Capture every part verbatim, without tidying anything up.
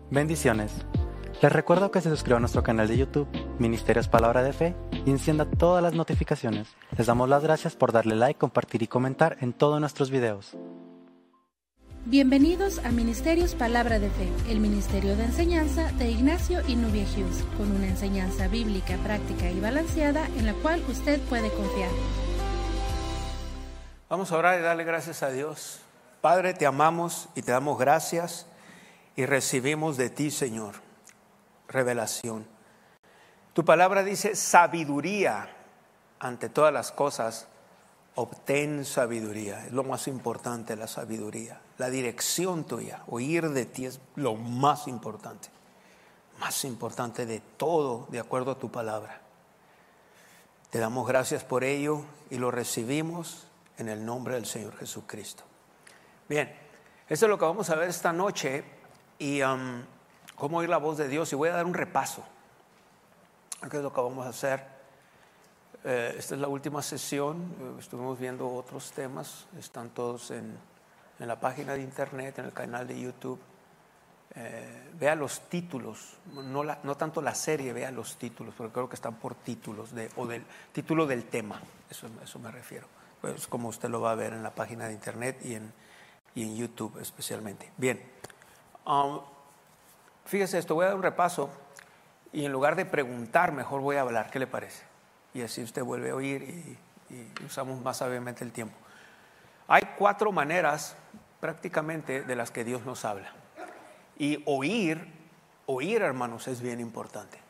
Bendiciones. Les recuerdo que se suscriban a nuestro canal de YouTube, Ministerios Palabra de Fe, y encienda todas las notificaciones. Les damos las gracias por darle like, compartir y comentar en todos nuestros videos. Bienvenidos a Ministerios Palabra de Fe, el ministerio de enseñanza de Ignacio y Nubia Hughes, con una enseñanza bíblica, práctica y balanceada en la cual usted puede confiar. Vamos a orar y darle gracias a Dios. Padre, te amamos y te damos gracias y recibimos de ti, Señor, revelación. Tu palabra dice sabiduría ante todas las cosas. Obtén sabiduría, es lo más importante, la sabiduría. La dirección tuya, oír de ti es lo más importante. Más importante de todo, de acuerdo a tu palabra. Te damos gracias por ello y lo recibimos en el nombre del Señor Jesucristo. Bien, esto es lo que vamos a ver esta noche y um, cómo oír la voz de Dios. Y voy a dar un repaso. ¿Qué es lo que vamos a hacer? Eh, esta es la última sesión. Eh, estuvimos viendo otros temas. Están todos en, en la página de internet, en el canal de YouTube. Eh, vea los títulos, no, la, no tanto la serie, vea los títulos, porque creo que están por títulos de, o del título del tema. Eso, eso me refiero. Pues como usted lo va a ver en la página de internet y en, y en YouTube especialmente. Bien, um, fíjese esto, voy a dar un repaso y en lugar de preguntar, mejor voy a hablar. ¿Qué le parece? Y así usted vuelve a oír y, y usamos más sabiamente el tiempo. Hay cuatro maneras prácticamente de las que Dios nos habla. Y oír, oír, hermanos, es bien importante.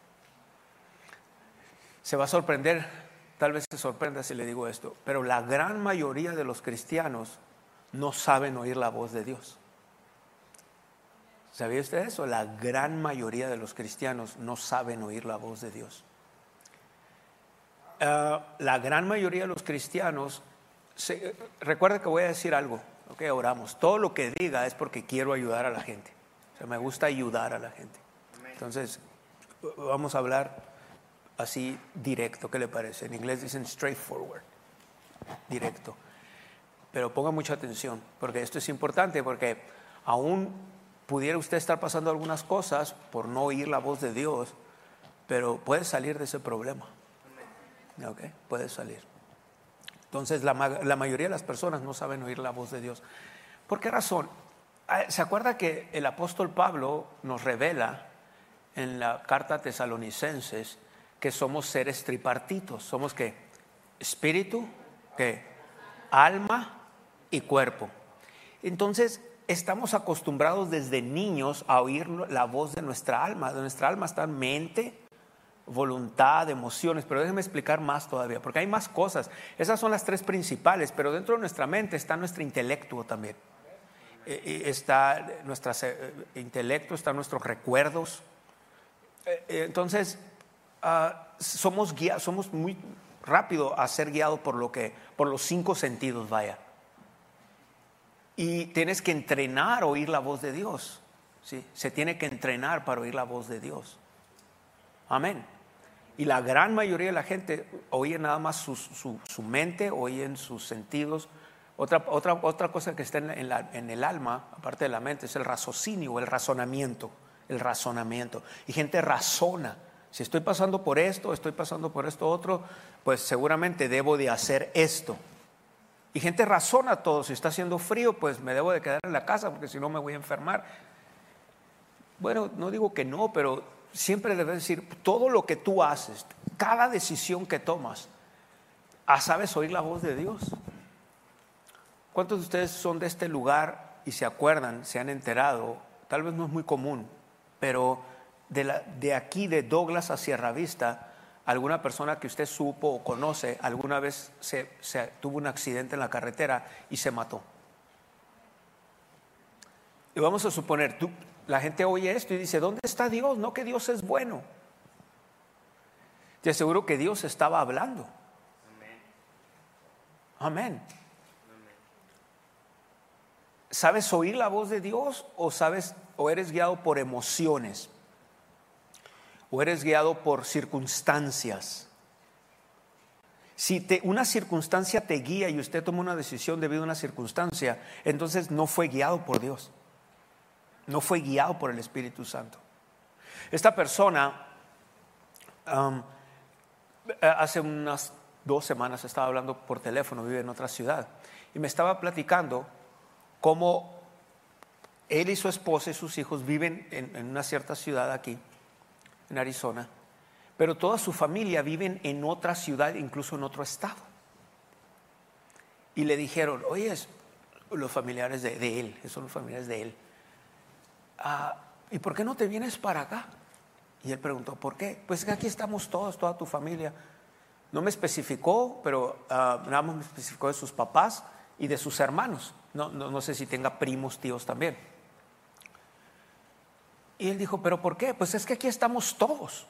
Se va a sorprender, tal vez se sorprenda si le digo esto, pero la gran mayoría de los cristianos no saben oír la voz de Dios. ¿Sabía usted eso? La gran mayoría de los cristianos no saben oír la voz de Dios. Uh, la gran mayoría de los cristianos, se, recuerda que voy a decir algo, ok, oramos. Todo lo que diga es porque quiero ayudar a la gente. O sea, me gusta ayudar a la gente. Entonces, vamos a hablar así directo, ¿qué le parece? En inglés dicen straightforward, directo. Pero ponga mucha atención, porque esto es importante, porque aún pudiera usted estar pasando algunas cosas por no oír la voz de Dios, pero puede salir de ese problema. ¿Ok? Puede salir. Entonces, la, la mayoría de las personas no saben oír la voz de Dios. ¿Por qué razón? ¿Se acuerda que el apóstol Pablo nos revela en la carta a Tesalonicenses que somos seres tripartitos? Somos ¿qué? Espíritu, ¿qué? Alma y cuerpo. Entonces estamos acostumbrados desde niños a oír la voz de nuestra alma. De nuestra alma están mente, voluntad, emociones. Pero déjenme explicar más todavía, porque hay más cosas. Esas son las tres principales, pero dentro de nuestra mente está nuestro intelecto también. Está nuestro intelecto, están nuestros recuerdos. Entonces uh, somos guiados, somos muy rápido a ser guiados por lo que, por los cinco sentidos, vaya. Y tienes que entrenar a oír la voz de Dios, ¿sí? Se tiene que entrenar para oír la voz de Dios. Amén. Y la gran mayoría de la gente oye nada más su, su, su mente, oyen sus sentidos. Otra, otra, otra cosa que está en, la, en el alma, aparte de la mente, es el raciocinio, el razonamiento, el razonamiento. Y gente razona. Si estoy pasando por esto, estoy pasando por esto otro, pues seguramente debo de hacer esto. Y gente razona todo. Si está haciendo frío, pues me debo de quedar en la casa porque si no me voy a enfermar. Bueno, no digo que no, pero siempre debes decir, todo lo que tú haces, cada decisión que tomas, ¿sabes oír la voz de Dios? ¿Cuántos de ustedes son de este lugar y se acuerdan, se han enterado? Tal vez no es muy común, pero de, la, de aquí, de Douglas a Sierra Vista, alguna persona que usted supo o conoce, alguna vez se, se tuvo un accidente en la carretera y se mató. Y vamos a suponer, tú, la gente oye esto y dice, ¿dónde está Dios? No, que Dios es bueno. Te aseguro que Dios estaba hablando. Amén. Amén. ¿Sabes oír la voz de Dios o sabes o eres guiado por emociones? ¿O eres guiado por circunstancias? Si te, una circunstancia te guía y usted toma una decisión debido a una circunstancia, entonces no fue guiado por Dios. no fue guiado por el Espíritu Santo. Esta persona um, hace unas dos semanas estaba hablando por teléfono, vive en otra ciudad, y me estaba platicando cómo él y su esposa y sus hijos viven en, en una cierta ciudad aquí, en Arizona, pero toda su familia viven en otra ciudad, incluso en otro estado. Y le dijeron, oye, los familiares de, de él, esos son los familiares de él, ah, ¿y por qué no te vienes para acá? Y él preguntó, ¿por qué? Pues que aquí estamos todos, toda tu familia. No me especificó, pero uh, nada más me especificó de sus papás y de sus hermanos. No, no, no sé si tenga primos, tíos también. Y él dijo, ¿pero por qué? Pues es que aquí estamos todos.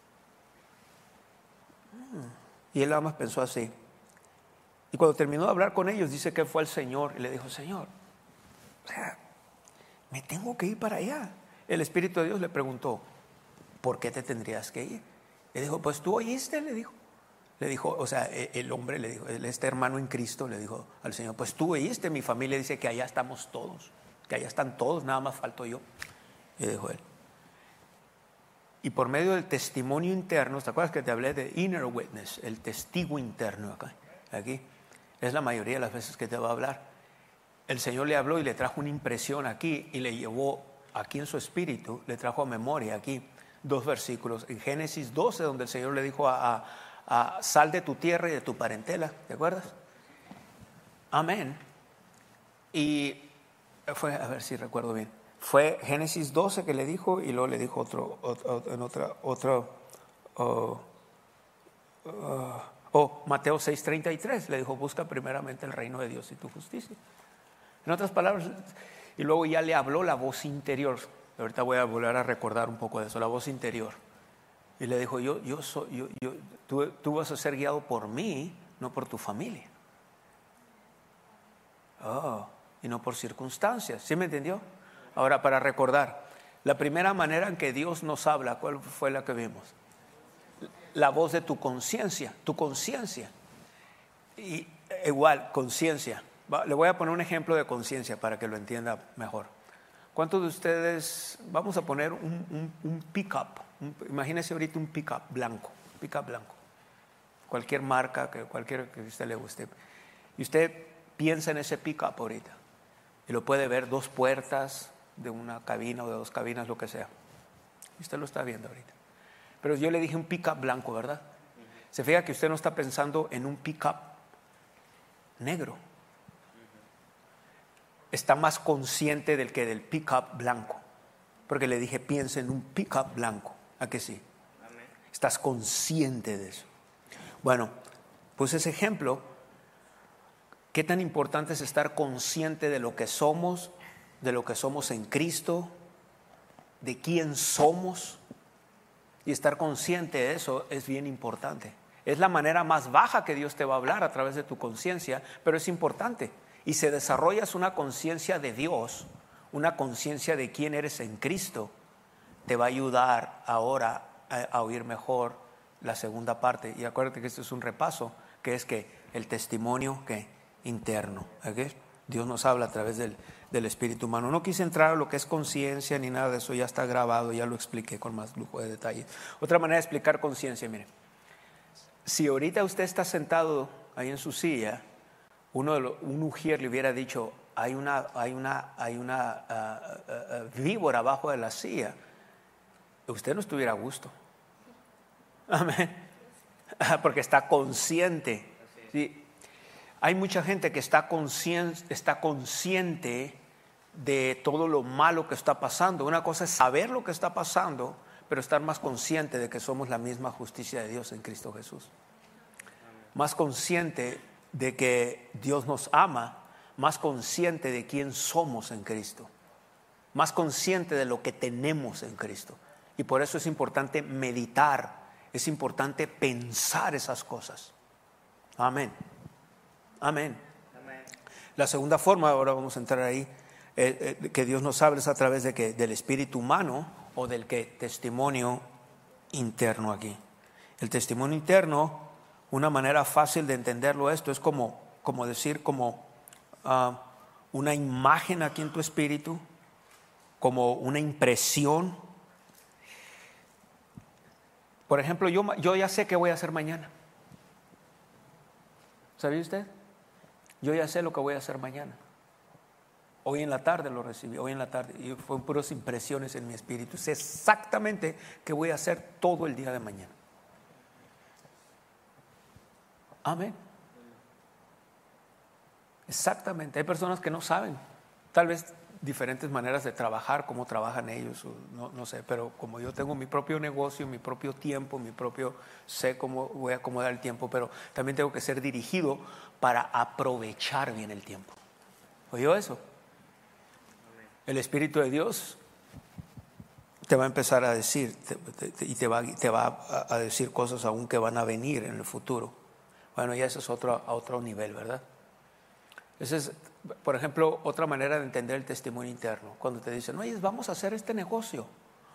Y él nada más pensó así. Y cuando terminó de hablar con ellos, dice que fue al Señor y le dijo, Señor, o sea, me tengo que ir para allá. El Espíritu de Dios le preguntó, ¿por qué te tendrías que ir? Le dijo, pues tú oíste, le dijo. Le dijo, o sea, el hombre le dijo, este hermano en Cristo le dijo al Señor, pues tú oíste, mi familia dice que allá estamos todos, que allá están todos, nada más falto yo. Y dijo él. Y por medio del testimonio interno, ¿te acuerdas que te hablé de inner witness? El testigo interno acá, aquí. Es la mayoría de las veces que te va a hablar. El Señor le habló y le trajo una impresión aquí y le llevó aquí en su espíritu, le trajo a memoria aquí dos versículos. En Génesis doce, donde el Señor le dijo a, a, a sal de tu tierra y de tu parentela, ¿te acuerdas? Amén. Y fue, a ver si recuerdo bien, fue Génesis doce que le dijo y luego le dijo otro, otro en otra, otro, oh, uh, oh, Mateo seis treinta y tres, le dijo, busca primeramente el reino de Dios y tu justicia. En otras palabras, y luego ya le habló la voz interior. Ahorita voy a volver a recordar un poco de eso, la voz interior. Y le dijo, yo, yo soy, yo, yo, tú, tú vas a ser guiado por mí, no por tu familia. Oh, y no por circunstancias. ¿Sí me entendió? Ahora, para recordar, la primera manera en que Dios nos habla, ¿cuál fue la que vimos? La voz de tu conciencia, tu conciencia. Y igual, conciencia. Le voy a poner un ejemplo de conciencia para que lo entienda mejor. ¿Cuántos de ustedes, vamos a poner un, un, un pick-up, imagínese ahorita un pick-up blanco, pick-up blanco, cualquier marca, que cualquier que a usted le guste, y usted piensa en ese pick-up ahorita, y lo puede ver, dos puertas de una cabina o de dos cabinas, lo que sea, y usted lo está viendo ahorita. Pero yo le dije un pick-up blanco, ¿verdad? Se fija que usted no está pensando en un pick-up negro. Está más consciente del que del pick-up blanco. Porque le dije, piensa en un pick-up blanco. ¿A que sí? Amén. Estás consciente de eso. Bueno, pues ese ejemplo, ¿qué tan importante es estar consciente de lo que somos, de lo que somos en Cristo, de quién somos? Y estar consciente de eso es bien importante. Es la manera más baja que Dios te va a hablar a través de tu conciencia, pero es importante. Y si desarrollas una conciencia de Dios, una conciencia de quién eres en Cristo, te va a ayudar ahora a, a oír mejor la segunda parte. Y acuérdate que esto es un repaso, que es que el testimonio que interno. ¿Okay? Dios nos habla a través del, del espíritu humano. No quise entrar a lo que es conciencia ni nada de eso, ya está grabado, ya lo expliqué con más lujo de detalle. Otra manera de explicar conciencia, mire, si ahorita usted está sentado ahí en su silla, uno de los, un ujier le hubiera dicho, hay una, hay una, hay una uh, uh, uh, víbora abajo de la silla, usted no estuviera a gusto. Amén. Porque está consciente. Sí. Hay mucha gente que está consciente, está consciente de todo lo malo que está pasando. Una cosa es saber lo que está pasando, pero estar más consciente de que somos la misma justicia de Dios en Cristo Jesús. Más consciente de que Dios nos ama, más consciente de quién somos en Cristo, más consciente de lo que tenemos en Cristo. Y por eso es importante meditar, es importante pensar esas cosas. Amén. Amén. Amén. La segunda forma, ahora vamos a entrar ahí, eh, eh, que Dios nos habla es a través de que, del espíritu humano o del que testimonio interno aquí. El testimonio interno, una manera fácil de entenderlo esto es como, como decir como uh, una imagen aquí en tu espíritu como una impresión. Por ejemplo, yo, yo ya sé qué voy a hacer mañana. ¿Sabía usted? Yo ya sé lo que voy a hacer mañana. Hoy en la tarde lo recibí, hoy en la tarde, y fueron puras impresiones en mi espíritu. Sé exactamente qué voy a hacer todo el día de mañana. Amén. Exactamente. Hay personas que no saben, tal vez diferentes maneras de trabajar, cómo trabajan ellos, no, no sé, pero como yo tengo mi propio negocio, mi propio tiempo, mi propio, sé cómo voy a acomodar el tiempo, pero también tengo que ser dirigido para aprovechar bien el tiempo. ¿Oyó eso? El Espíritu de Dios te va a empezar a decir te, te, y te va, te va a, a decir cosas aún que van a venir en el futuro. Bueno, ya eso es otro, a otro nivel, ¿verdad? Esa es, por ejemplo, otra manera de entender el testimonio interno. Cuando te dicen, oye, vamos a hacer este negocio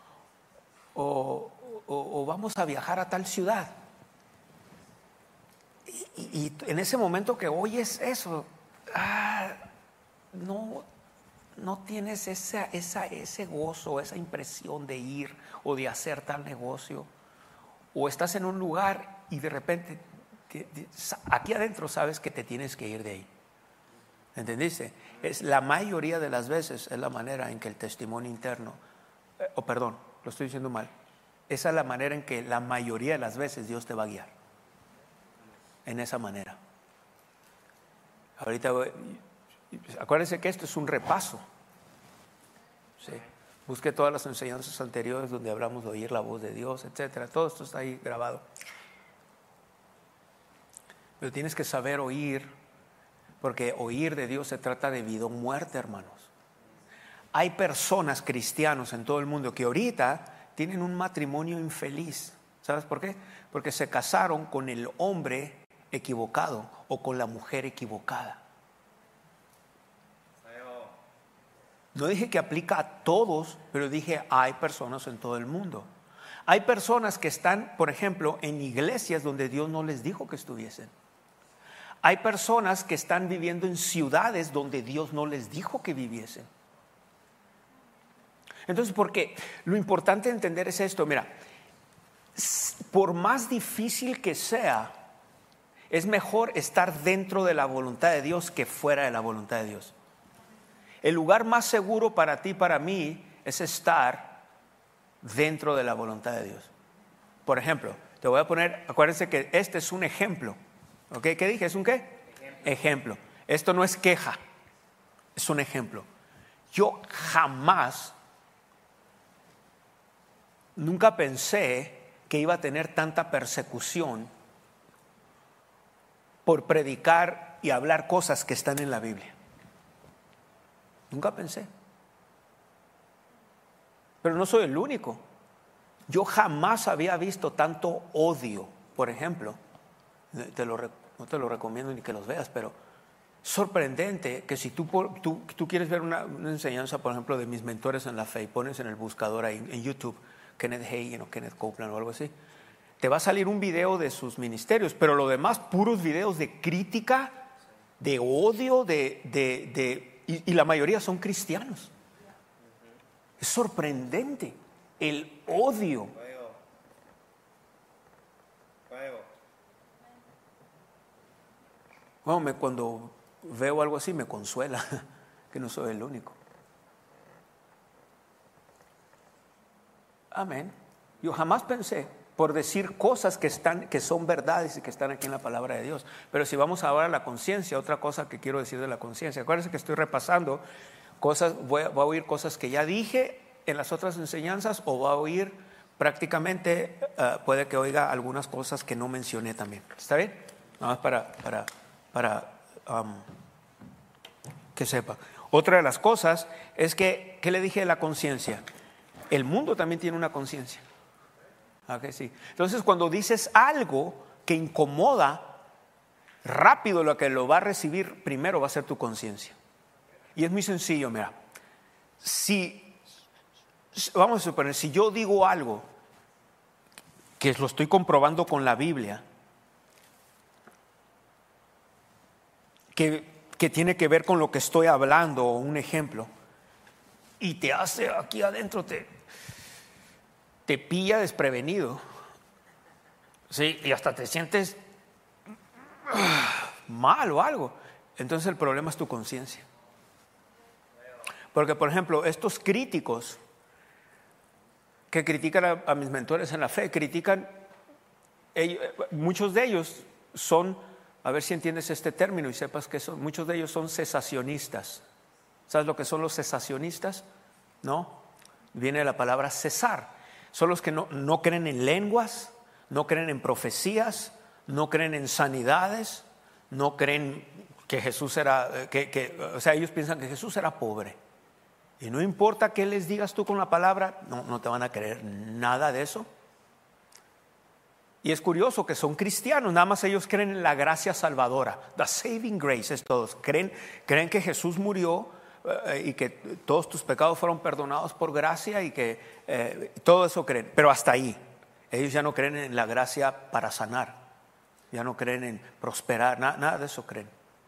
o, o, o vamos a viajar a tal ciudad. Y, y, y en ese momento que oyes eso, ah, no... no tienes esa, esa, ese gozo, esa impresión de ir o de hacer tal negocio, o estás en un lugar y de repente te, te, aquí adentro sabes que te tienes que ir de ahí. ¿Entendiste? Es la mayoría de las veces es la manera en que el testimonio interno, eh, o oh, perdón, lo estoy diciendo mal, esa es la manera en que la mayoría de las veces Dios te va a guiar. En esa manera. Ahorita voy, acuérdense que esto es un repaso. ¿Sí? Busque todas las enseñanzas anteriores donde hablamos de oír la voz de Dios, etcétera. Todo esto está ahí grabado. Pero tienes que saber oír, porque oír de Dios se trata de vida o muerte, hermanos. Hay personas, cristianos en todo el mundo, que ahorita tienen un matrimonio infeliz. ¿Sabes por qué? Porque se casaron con el hombre equivocado o con la mujer equivocada. No dije que aplica a todos, pero dije hay personas en todo el mundo. Hay personas que están, por ejemplo, en iglesias donde Dios no les dijo que estuviesen. Hay personas que están viviendo en ciudades donde Dios no les dijo que viviesen. Entonces, porque lo importante de entender es esto, mira, por más difícil que sea, es mejor estar dentro de la voluntad de Dios que fuera de la voluntad de Dios. El lugar más seguro para ti y para mí es estar dentro de la voluntad de Dios. Por ejemplo, te voy a poner, acuérdense que este es un ejemplo. ¿Ok? ¿Qué dije? ¿Es un qué? Ejemplo. Ejemplo. Esto no es queja, es un ejemplo. Yo jamás, nunca pensé que iba a tener tanta persecución por predicar y hablar cosas que están en la Biblia. Nunca pensé. Pero no soy el único. Yo jamás había visto tanto odio. Por ejemplo, te lo, no te lo recomiendo ni que los veas, pero sorprendente que si tú, tú, tú quieres ver una, una enseñanza, por ejemplo, de mis mentores en la fe, y pones en el buscador ahí en YouTube Kenneth Hagin o Kenneth Copeland o algo así, te va a salir un video de sus ministerios, pero lo demás puros videos de crítica, de odio, de, de, de y, y la mayoría son cristianos. Es sorprendente el odio. Bueno, me, cuando veo algo así me consuela que no soy el único. Amén. Yo jamás pensé por decir cosas que están, que son verdades y que están aquí en la palabra de Dios. Pero si vamos ahora a la conciencia, otra cosa que quiero decir de la conciencia. Acuérdense que estoy repasando cosas, voy a, voy a oír cosas que ya dije en las otras enseñanzas, o voy a oír prácticamente, uh, puede que oiga algunas cosas que no mencioné también. ¿Está bien? Nada más para, para, para um, que sepa. Otra de las cosas es que, ¿qué le dije de la conciencia? El mundo también tiene una conciencia. Okay, sí. Entonces, cuando dices algo que incomoda, rápido lo que lo va a recibir primero va a ser tu conciencia. Y es muy sencillo, mira. Si, vamos a suponer, si yo digo algo que lo estoy comprobando con la Biblia, que, que tiene que ver con lo que estoy hablando, o un ejemplo, y te hace aquí adentro, te, te pilla desprevenido, ¿sí? Y hasta te sientes mal o algo. Entonces el problema es tu conciencia. Porque, por ejemplo, estos críticos que critican a, a mis mentores en la fe, critican, ellos, muchos de ellos son, a ver si entiendes este término y sepas que son, muchos de ellos son cesacionistas. ¿Sabes lo que son los cesacionistas? ¿No? Viene de la palabra cesar. Son los que no, no creen en lenguas, no creen en profecías, no creen en sanidades, no creen que Jesús era, que, que, o sea, ellos piensan que Jesús era pobre. Y no importa qué les digas tú con la palabra, no, no te van a creer nada de eso. Y es curioso que son cristianos, nada más ellos creen en la gracia salvadora. The saving grace es todos. Creen, creen que Jesús murió eh, y que todos tus pecados fueron perdonados por gracia y que eh, todo eso creen. Pero hasta ahí. Ellos ya no creen en la gracia para sanar. Ya no creen en prosperar. Nada, nada de eso creen.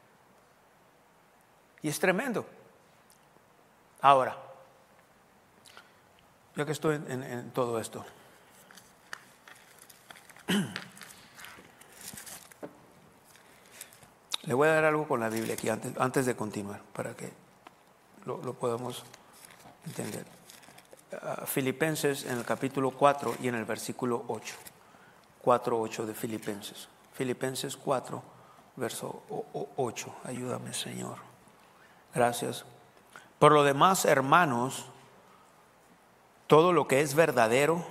Y es tremendo. Ahora, ya que estoy en, en, en todo esto, le voy a dar algo con la Biblia aquí antes, antes de continuar, para que lo, lo podamos entender. Uh, Filipenses en el capítulo cuatro y en el versículo ocho. cuatro, ocho de Filipenses. Filipenses cuatro, verso ocho. Ayúdame, Señor. Gracias. Por lo demás, hermanos, todo lo que es verdadero.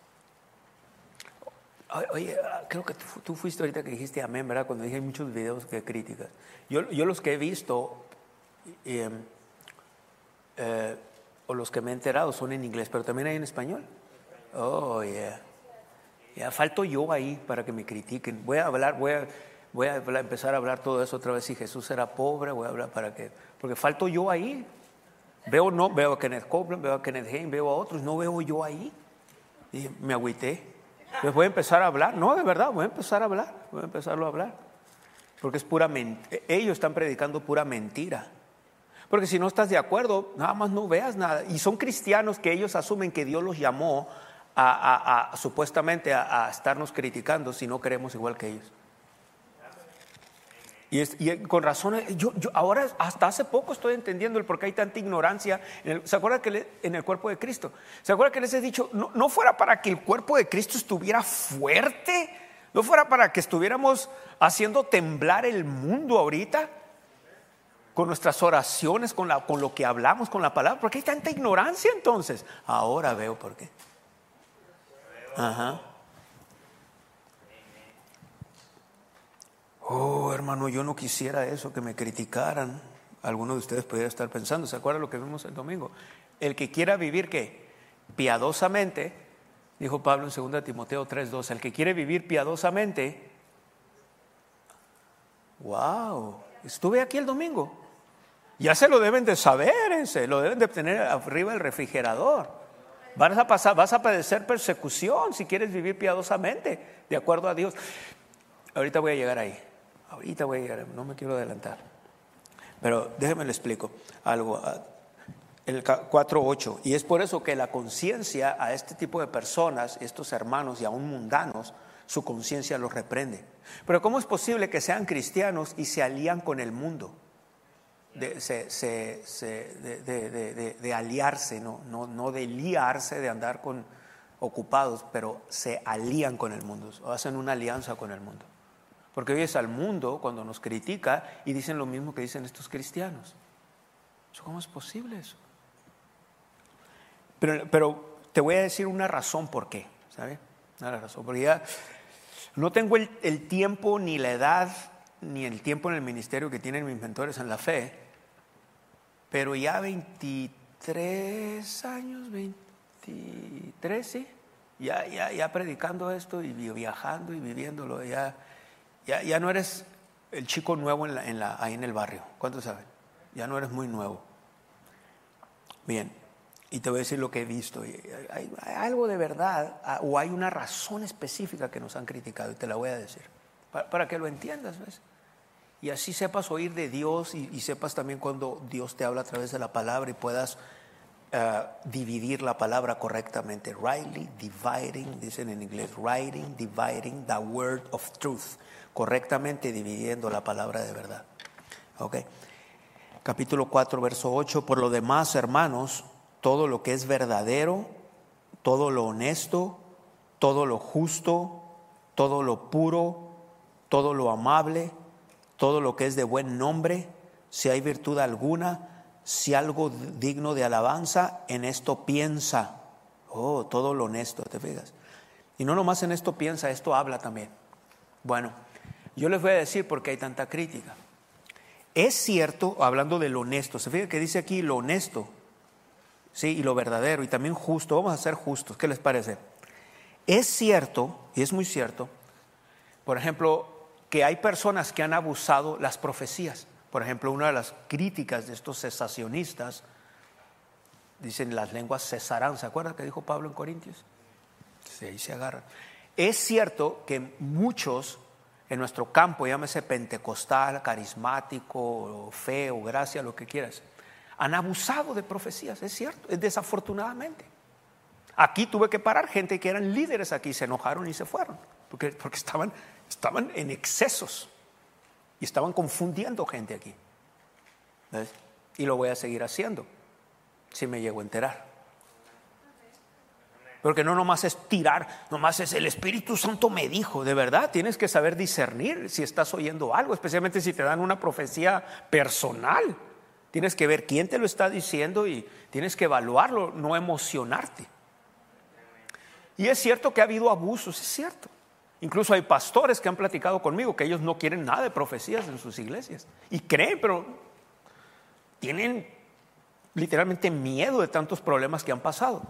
Oye, creo que tú fuiste ahorita que dijiste amén, ¿verdad? Cuando dije hay muchos videos que críticas. Yo, yo los que he visto eh, eh, o los que me he enterado son en inglés, pero también hay en español. Oh, yeah. Ya falto yo ahí para que me critiquen. Voy a hablar, voy a, voy a hablar, empezar a hablar todo eso otra vez. Si Jesús era pobre, voy a hablar para que, porque falto yo ahí. Veo, no, veo a Kenneth Copeland, veo a Kenneth Hagin, veo a otros, no veo yo ahí. Y me agüité. Entonces voy a empezar a hablar. No, de verdad, voy a empezar a hablar. Voy a empezarlo a hablar. Porque es pura mentira. Ellos están predicando pura mentira. Porque si no estás de acuerdo, nada más no veas nada. Y son cristianos que ellos asumen que Dios los llamó a, a, a supuestamente a, a estarnos criticando si no queremos igual que ellos. Y, es, y con razón, yo, yo ahora hasta hace poco estoy entendiendo el por qué hay tanta ignorancia. En el, ¿Se acuerdan que le, en el cuerpo de Cristo? ¿Se acuerdan que les he dicho, no, no fuera para que el cuerpo de Cristo estuviera fuerte? ¿No fuera para que estuviéramos haciendo temblar el mundo ahorita? Con nuestras oraciones, con, la, con lo que hablamos, con la palabra. ¿Por qué hay tanta ignorancia entonces? Ahora veo por qué. Ajá. Oh, hermano, yo no quisiera eso, que me criticaran. Algunos de ustedes podrían estar pensando, ¿se acuerdan lo que vimos el domingo? El que quiera vivir, ¿qué? Piadosamente, dijo Pablo en segunda Timoteo tres doce, el que quiere vivir piadosamente. Wow, estuve aquí el domingo. Ya se lo deben de saber, ese, lo deben de tener arriba del refrigerador. Vas a pasar, vas a padecer persecución si quieres vivir piadosamente, de acuerdo a Dios. Ahorita voy a llegar ahí. Ahorita voy a llegar, no me quiero adelantar. Pero déjeme le explico algo. El cuatro ocho. Y es por eso que la conciencia a este tipo de personas, estos hermanos y aún mundanos, su conciencia los reprende. Pero ¿cómo es posible que sean cristianos y se alían con el mundo? De, se, se, se, de, de, de, de, de aliarse, no, no, no de liarse, de andar con ocupados, pero se alían con el mundo, o hacen una alianza con el mundo. Porque oyes al mundo cuando nos critica y dicen lo mismo que dicen estos cristianos. ¿Cómo es posible eso? Pero, pero te voy a decir una razón por qué, ¿sabes? Una razón, porque ya no tengo el, el tiempo ni la edad ni el tiempo en el ministerio que tienen mis mentores en la fe, pero ya veintitrés años, veintitrés, sí, ya, ya, ya predicando esto y viajando y viviéndolo, ya, ya, ya no eres el chico nuevo en la, en la, ahí en el barrio. ¿Cuántos saben? Ya no eres muy nuevo. Bien, y te voy a decir lo que he visto. Hay, hay, hay algo de verdad, o hay una razón específica que nos han criticado, y te la voy a decir, para, para que lo entiendas, ¿ves? Y así sepas oír de Dios y, y sepas también cuando Dios te habla a través de la palabra y puedas uh, dividir la palabra correctamente. Rightly dividing, dicen en inglés, writing, dividing the word of truth. Correctamente dividiendo la palabra de verdad. Ok. Capítulo cuatro, verso ocho. Por lo demás, hermanos, todo lo que es verdadero, todo lo honesto, todo lo justo, todo lo puro, todo lo amable, todo lo que es de buen nombre, si hay virtud alguna, si algo digno de alabanza, en esto piensa. Oh, todo lo honesto, ¿te fijas? Y no nomás en esto piensa, esto habla también. Bueno, yo les voy a decir por qué hay tanta crítica. Es cierto, hablando de lo honesto, se fija que dice aquí lo honesto, sí, y lo verdadero, y también justo. Vamos a ser justos, ¿qué les parece? Es cierto, y es muy cierto, por ejemplo, que hay personas que han abusado las profecías. Por ejemplo, una de las críticas de estos cesacionistas, dicen las lenguas cesarán. ¿Se acuerdan que dijo Pablo en Corintios? Sí, ahí se agarran. Es cierto que muchos en nuestro campo, llámese pentecostal, carismático, fe o gracia, lo que quieras, han abusado de profecías, es cierto, es desafortunadamente. Aquí tuve que parar gente que eran líderes aquí, se enojaron y se fueron, porque, porque estaban, estaban en excesos y estaban confundiendo gente aquí. ¿Ves? Y lo voy a seguir haciendo, si me llego a enterar. Porque no nomás es tirar, nomás es el Espíritu Santo me dijo. De verdad, tienes que saber discernir si estás oyendo algo, especialmente si te dan una profecía personal. Tienes que ver quién te lo está diciendo y tienes que evaluarlo, no emocionarte. Y es cierto que ha habido abusos, es cierto. Incluso hay pastores que han platicado conmigo que ellos no quieren nada de profecías en sus iglesias. Y creen, pero tienen literalmente miedo de tantos problemas que han pasado.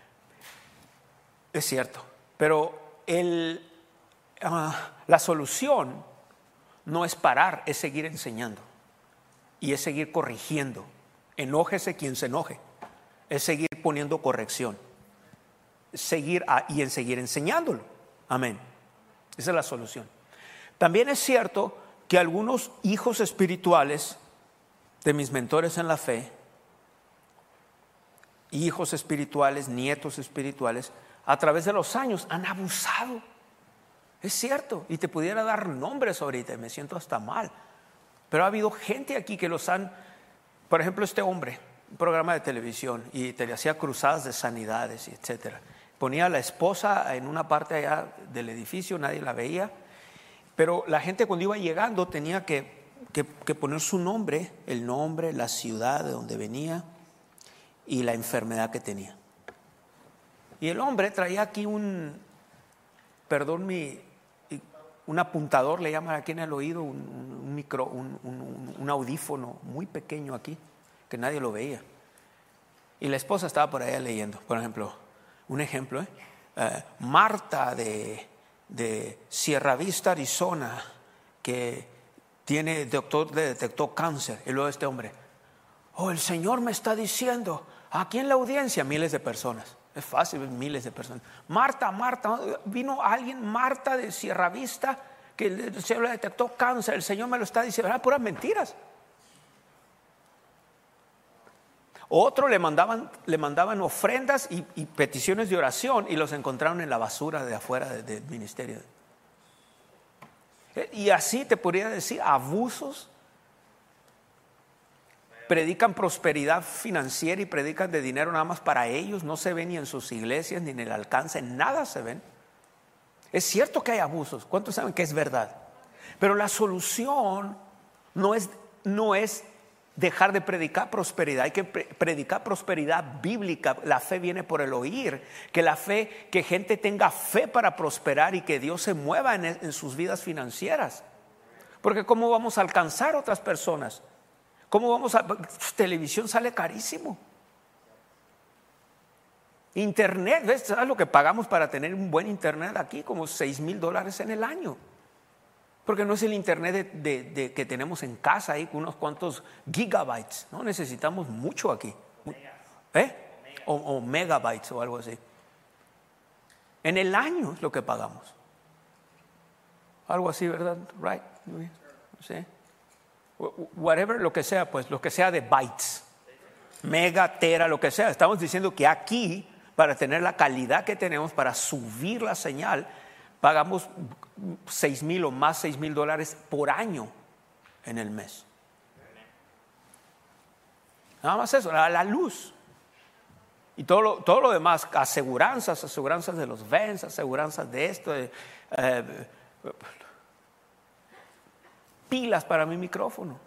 Es cierto, pero el, uh, la solución no es parar, es seguir enseñando y es seguir corrigiendo. Enójese quien se enoje, es seguir poniendo corrección, seguir a, y en seguir enseñándolo. Amén. Esa es la solución. También es cierto que algunos hijos espirituales de mis mentores en la fe, hijos espirituales, nietos espirituales, a través de los años han abusado. Es cierto, y te pudiera dar nombres ahorita, me siento hasta mal. Pero ha habido gente aquí que los han, por ejemplo, este hombre, un programa de televisión, y te le hacía cruzadas de sanidades, etcétera. Ponía a la esposa en una parte allá del edificio, nadie la veía, pero la gente cuando iba llegando tenía que, que, que poner su nombre, el nombre, la ciudad de donde venía y la enfermedad que tenía. Y el hombre traía aquí un, perdón, mi, un apuntador, le llaman aquí en el oído, un, un micro, un, un, un audífono muy pequeño aquí, que nadie lo veía. Y la esposa estaba por allá leyendo, por ejemplo, un ejemplo, ¿eh? Uh, Marta de, de Sierra Vista, Arizona, que tiene, doctor, le detectó cáncer. Y luego este hombre, oh, el Señor me está diciendo, aquí en la audiencia, miles de personas. Es fácil, miles de personas. Marta, Marta, vino alguien, Marta de Sierra Vista, que el Señor le detectó cáncer, el Señor me lo está diciendo. Eran puras mentiras. Otro le mandaban, le mandaban ofrendas y, y peticiones de oración y los encontraron en la basura de afuera del de ministerio. Y así te podría decir, abusos. Predican prosperidad financiera y predican de dinero nada más para ellos. No se ven ni en sus iglesias ni en el alcance, nada se ven. Es cierto que hay abusos. ¿Cuántos saben que es verdad? Pero la solución no es, no es dejar de predicar prosperidad. Hay que pre- predicar prosperidad bíblica. La fe viene por el oír. Que la fe, que gente tenga fe para prosperar y que Dios se mueva en, en sus vidas financieras. Porque ¿cómo vamos a alcanzar a otras personas? ¿Cómo vamos a...? Televisión sale carísimo. Internet, ¿ves? ¿Sabes lo que pagamos para tener un buen internet aquí? Como seis mil dólares en el año. Porque no es el internet de, de, de, que tenemos en casa ahí con unos cuantos gigabytes. No necesitamos mucho aquí. ¿Eh? O, o megabytes o algo así. En el año es lo que pagamos. Algo así, ¿verdad? Right. ¿Sí? Whatever, lo que sea, pues, lo que sea de bytes. mega, tera, lo que sea. Estamos diciendo que aquí, para tener la calidad que tenemos, para subir la señal, pagamos seis mil o más seis mil dólares por año en el mes. Nada más eso, la, la luz. Y todo lo, todo lo demás, aseguranzas, aseguranzas de los Vans, aseguranzas de esto, de, eh, pilas para mi micrófono.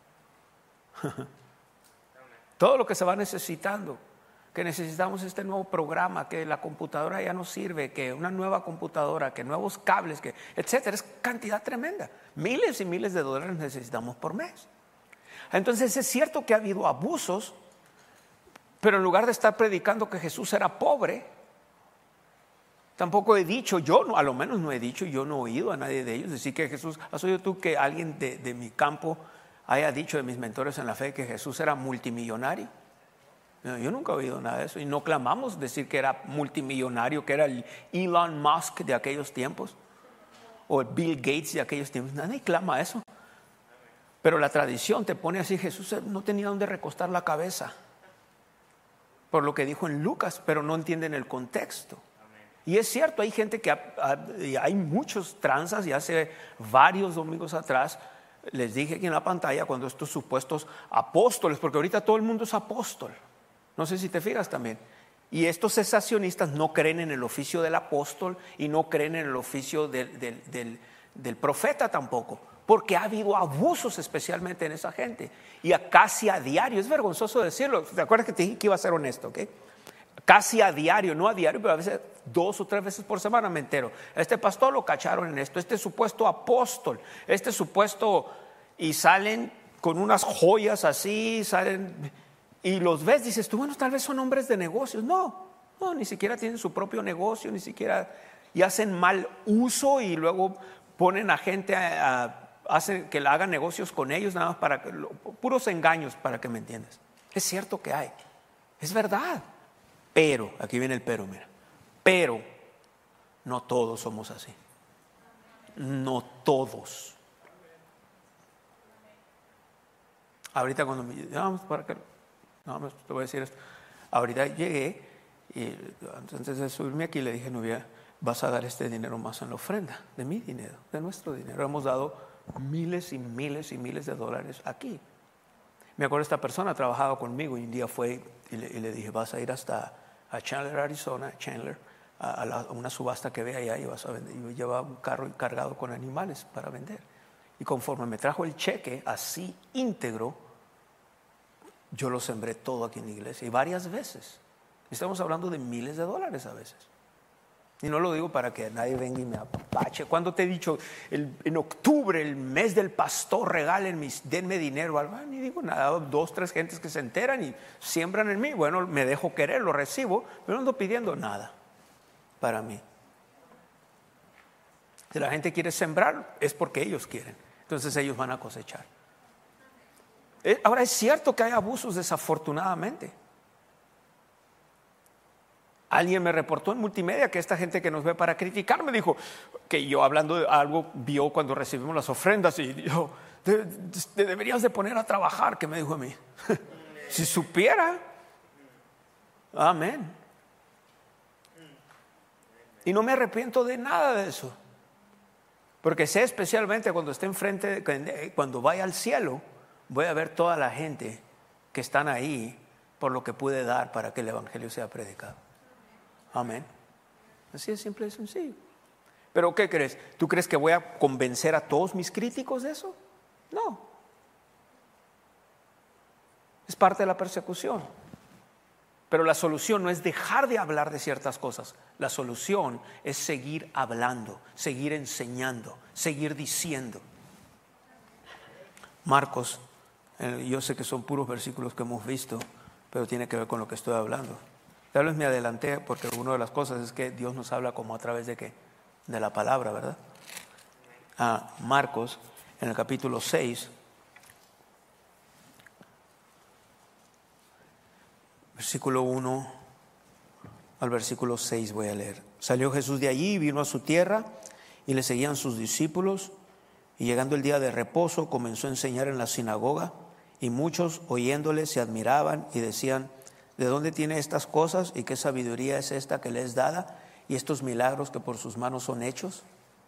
Todo lo que se va necesitando, que necesitamos este nuevo programa, que la computadora ya no sirve, que una nueva computadora, que nuevos cables, que etcétera, es cantidad tremenda. Miles y miles de dólares necesitamos por mes. Entonces es cierto que ha habido abusos, pero en lugar de estar predicando que Jesús era pobre, tampoco he dicho, yo no, a lo menos no he dicho, yo no he oído a nadie de ellos decir que Jesús, ¿has oído tú que alguien de, de mi campo haya dicho, de mis mentores en la fe, que Jesús era multimillonario? No, yo nunca he oído nada de eso, y no clamamos decir que era multimillonario, que era el Elon Musk de aquellos tiempos, o el Bill Gates de aquellos tiempos. Nadie clama eso. Pero la tradición te pone así: Jesús no tenía dónde recostar la cabeza, por lo que dijo en Lucas, pero no entienden el contexto. Y es cierto, hay gente que ha, ha, hay muchos tranzas, y hace varios domingos atrás les dije aquí en la pantalla, cuando estos supuestos apóstoles, porque ahorita todo el mundo es apóstol, no sé si te fijas también, y estos cesacionistas no creen en el oficio del apóstol y no creen en el oficio del, del, del, del profeta tampoco, porque ha habido abusos especialmente en esa gente, y a casi a diario. Es vergonzoso decirlo. ¿Te acuerdas que te dije que iba a ser honesto? ¿Okay? Casi a diario, no a diario, pero a veces dos o tres veces por semana me entero. Este pastor lo cacharon en esto, este supuesto apóstol, este supuesto, y salen con unas joyas así, salen, y los ves, dices tú, bueno, tal vez son hombres de negocios. No, no, ni siquiera tienen su propio negocio, ni siquiera, y hacen mal uso, y luego ponen a gente a, a hacen que hagan negocios con ellos, nada más para que, puros engaños, para que me entiendas. Es cierto que hay, es verdad, pero, aquí viene el pero, mira, pero no todos somos así, no todos. Ahorita cuando me vamos para que, no, te voy a decir esto. Ahorita llegué y antes de subirme aquí le dije, novia, vas a dar este dinero más en la ofrenda, de mi dinero, de nuestro dinero. Hemos dado miles y miles y miles de dólares aquí. Me acuerdo, esta persona trabajaba conmigo y un día fue y le, y le dije, vas a ir hasta a Chandler, Arizona, Chandler, a, a, la, a una subasta que ve allá, y vas a vender. Y yo llevaba un carro cargado con animales para vender. Y conforme me trajo el cheque así íntegro, yo lo sembré todo aquí en la iglesia, y varias veces. Estamos hablando de miles de dólares a veces. Y no lo digo para que nadie venga y me apache. Cuando te he dicho, el, en octubre, el mes del pastor, regalen mis, denme dinero, algo, ni digo nada. Dos, tres gentes que se enteran y siembran en mí. Bueno, me dejo querer, lo recibo, pero no ando pidiendo nada para mí. Si la gente quiere sembrar, es porque ellos quieren. Entonces ellos van a cosechar. Ahora, es cierto que hay abusos, desafortunadamente. Alguien me reportó en multimedia que esta gente que nos ve para criticar me dijo que yo, hablando de algo, vio cuando recibimos las ofrendas y dijo, te, te deberías de poner a trabajar, que me dijo a mí. Si supiera. Amén. Y no me arrepiento de nada de eso, porque sé, especialmente cuando esté enfrente, cuando vaya al cielo, voy a ver toda la gente que están ahí por lo que pude dar para que el evangelio sea predicado. Amén. Así es, simple y sencillo. Pero ¿qué crees? ¿Tú crees que voy a convencer a todos mis críticos de eso? No. Es parte de la persecución. Pero la solución no es dejar de hablar de ciertas cosas. La solución es seguir hablando, seguir enseñando, seguir diciendo. Marcos, yo sé que son puros versículos que hemos visto, pero tiene que ver con lo que estoy hablando. Tal vez me adelanté, porque una de las cosas es que Dios nos habla como a través de qué, de la palabra, ¿verdad? Ah, Marcos, en el capítulo seis, versículo uno al versículo seis voy a leer. Salió Jesús de allí, vino a su tierra, y le seguían sus discípulos, y llegando el día de reposo comenzó a enseñar en la sinagoga, Y muchos oyéndole se admiraban y decían: ¿de dónde tiene estas cosas y qué sabiduría es esta que le es dada y estos milagros que por sus manos son hechos?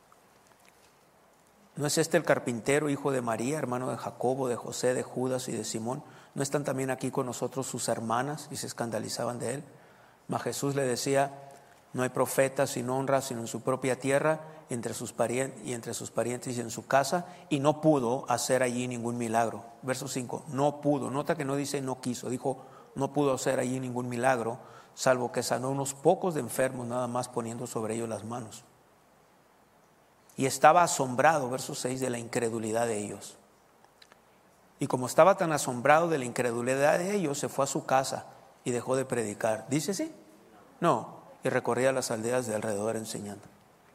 ¿No es este el carpintero, hijo de María, hermano de Jacobo, de José, de Judas y de Simón? ¿No están también aquí con nosotros sus hermanas? Y se escandalizaban de él. Mas Jesús le decía: no hay profeta sin honra sino en su propia tierra entre sus parientes, y entre sus parientes y en su casa. Y no pudo hacer allí ningún milagro. Verso cinco, no pudo. Nota que no dice no quiso, dijo no pudo hacer allí ningún milagro, salvo que sanó unos pocos de enfermos nada más poniendo sobre ellos las manos. Y estaba asombrado, verso seis, de la incredulidad de ellos. Y como estaba tan asombrado de la incredulidad de ellos, se fue a su casa y dejó de predicar. ¿Dice sí? No. Y recorría las aldeas de alrededor enseñando.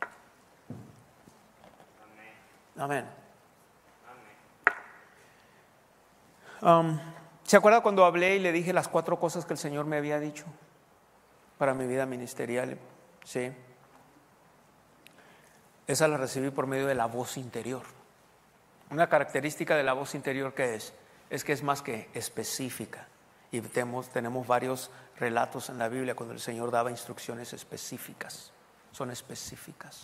Amén. Um, ¿Se acuerda cuando hablé y le dije las cuatro cosas que el Señor me había dicho para mi vida ministerial? Sí. Esa la recibí por medio de la voz interior. Una característica de la voz interior, ¿qué es? Es que es más que específica. Y tenemos, tenemos varios relatos en la Biblia cuando el Señor daba instrucciones específicas. Son específicas.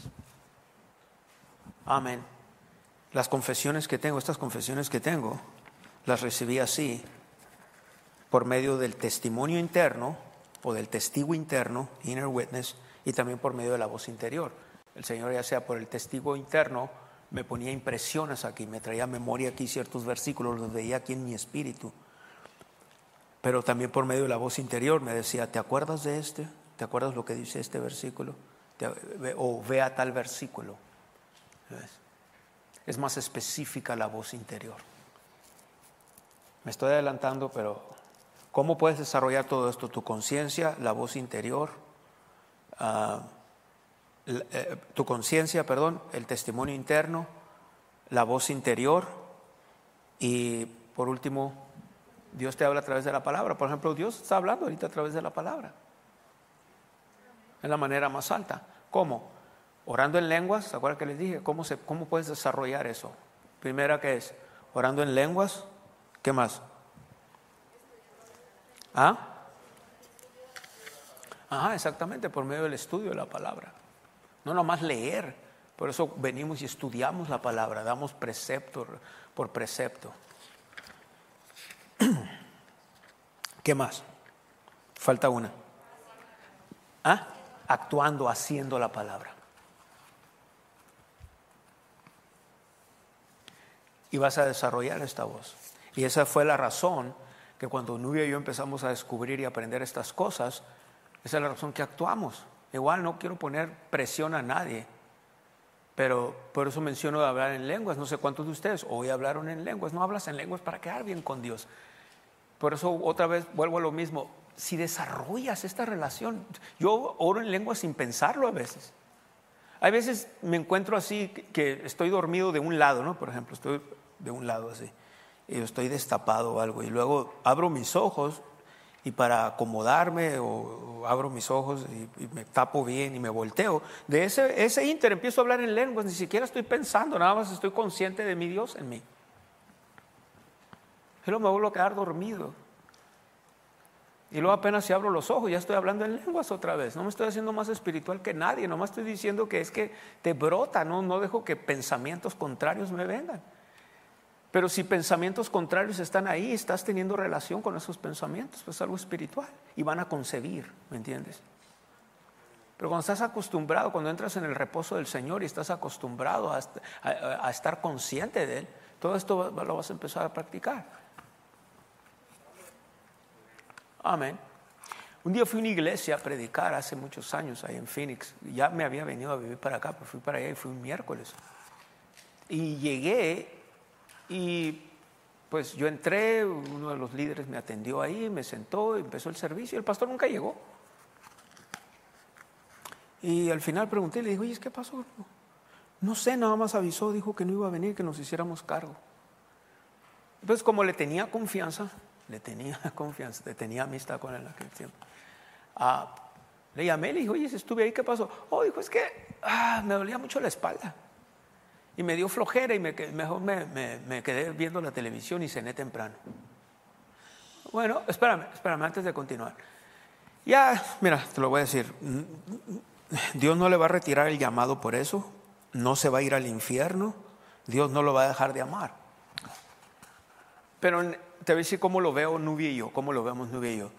Amén. Las confesiones que tengo, estas confesiones que tengo, las recibí así, por medio del testimonio interno o del testigo interno, inner witness, y también por medio de la voz interior. El Señor, ya sea por el testigo interno, me ponía impresiones aquí, me traía a memoria aquí ciertos versículos, los veía aquí en mi espíritu. Pero también por medio de la voz interior me decía: ¿te acuerdas de este? ¿Te acuerdas lo que dice este versículo? O ve a tal versículo. ¿Ves? Es más específica la voz interior. Me estoy adelantando, pero ¿cómo puedes desarrollar todo esto? Tu conciencia, la voz interior, uh, eh, tu conciencia, perdón, el testimonio interno, la voz interior y por último, Dios te habla a través de la palabra. Por ejemplo, Dios está hablando ahorita a través de la palabra. Es la manera más alta. ¿Cómo? Orando en lenguas. ¿Se acuerdan que les dije? ¿Cómo, se, cómo puedes desarrollar eso? Primera, ¿qué es? Orando en lenguas. ¿Qué más? ¿Ah? Ajá, exactamente, por medio del estudio de la palabra. No nomás leer. Por eso venimos y estudiamos la palabra. Damos precepto por precepto. ¿Qué más? Falta una. ¿Ah? Actuando, haciendo la palabra. Y vas a desarrollar esta voz. Y esa fue la razón que cuando Nubia y yo empezamos a descubrir y aprender estas cosas, esa es la razón que actuamos. Igual no quiero poner presión a nadie, pero por eso menciono de hablar en lenguas. No sé cuántos de ustedes hoy hablaron en lenguas. No hablas en lenguas para quedar bien con Dios. Por eso otra vez vuelvo a lo mismo. Si desarrollas esta relación, yo oro en lenguas sin pensarlo a veces. Hay veces me encuentro así que estoy dormido de un lado, ¿no? Por ejemplo, estoy de un lado así y estoy destapado o algo y luego abro mis ojos y para acomodarme o, o abro mis ojos y, y me tapo bien y me volteo. De ese, ese ínter empiezo a hablar en lenguas, ni siquiera estoy pensando, nada más estoy consciente de mi Dios en mí. Y luego me vuelvo a quedar dormido. Y luego apenas si abro los ojos ya estoy hablando en lenguas otra vez. No me estoy haciendo más espiritual que nadie, nomás estoy diciendo que es que te brota, no, no dejo que pensamientos contrarios me vengan. Pero si pensamientos contrarios están ahí, estás teniendo relación con esos pensamientos, pues es algo espiritual y van a concebir, ¿me entiendes? Pero cuando estás acostumbrado, cuando entras en el reposo del Señor y estás acostumbrado a, a, a estar consciente de Él, todo esto lo vas a empezar a practicar. Amén. Un día fui a una iglesia a predicar hace muchos años ahí en Phoenix. Ya me había venido a vivir para acá, pero fui para allá y fui un miércoles. Y llegué y pues yo entré, uno de los líderes me atendió ahí, me sentó, empezó el servicio y el pastor nunca llegó. Y al final pregunté, le dije, oye, ¿qué pasó? No sé, nada más avisó, dijo que no iba a venir, que nos hiciéramos cargo. Entonces, como le tenía confianza, le tenía confianza, le tenía amistad con él en aquel tiempo, ah, le llamé, le dije, oye, estuve ahí, ¿qué pasó? Oh, dijo, es que ah, me dolía mucho la espalda. Y me dio flojera y me, mejor me, me, me quedé viendo la televisión y cené temprano. Bueno, espérame, espérame antes de continuar. Ya, mira, te lo voy a decir. Dios no le va a retirar el llamado por eso. No se va a ir al infierno. Dios no lo va a dejar de amar. Pero te voy a decir cómo lo veo Nubia y yo, cómo lo vemos Nubia y yo.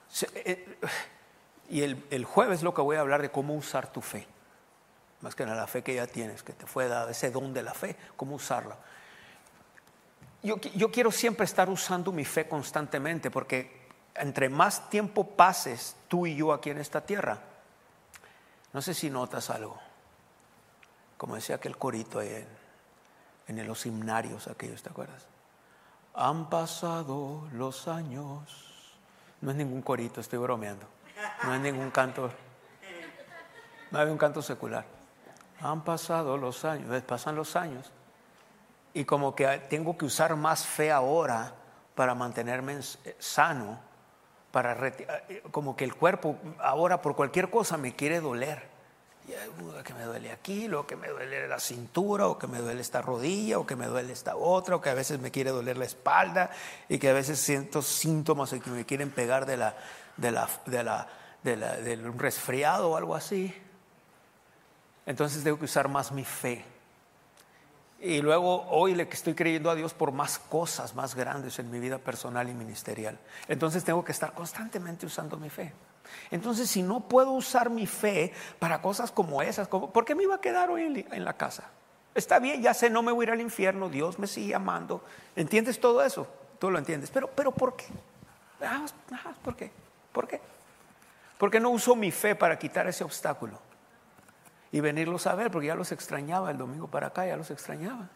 Y el, el jueves lo que voy a hablar de cómo usar tu fe. Más que nada la fe que ya tienes, que te fue dado ese don de la fe, cómo usarla. Yo, yo quiero siempre estar usando mi fe constantemente, porque entre más tiempo pases tú y yo aquí en esta tierra, no sé si notas algo, como decía aquel corito ahí en, en los himnarios aquellos, ¿te acuerdas? Han pasado los años. No es ningún corito, estoy bromeando. No es ningún canto, no hay un canto secular. Han pasado los años, pasan los años. Y como que tengo que usar más fe ahora para mantenerme sano, para retirar, como que el cuerpo ahora por cualquier cosa me quiere doler. Que me duele aquí, luego que me duele la cintura, o que me duele esta rodilla, o que me duele esta otra, o que a veces me quiere doler la espalda, y que a veces siento síntomas que me quieren pegar de la, de la, de la, de la, de un resfriado o algo así. Entonces tengo que usar más mi fe. Y luego hoy le estoy creyendo a Dios por más cosas más grandes en mi vida personal y ministerial. Entonces tengo que estar constantemente usando mi fe. Entonces, si no puedo usar mi fe para cosas como esas, como, ¿por qué me iba a quedar hoy en la casa? Está bien, ya sé, no me voy a ir al infierno, Dios me sigue amando. ¿Entiendes todo eso? Tú lo entiendes. Pero, pero ¿por qué? Ah, ¿por qué? ¿Por qué? Porque no uso mi fe para quitar ese obstáculo y venirlos a ver, porque ya los extrañaba el domingo para acá, ya los extrañaba.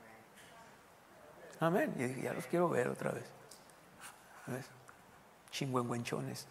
Amén. Y dije, ya los quiero ver otra vez. ¿Ves? Chingüengüenchones.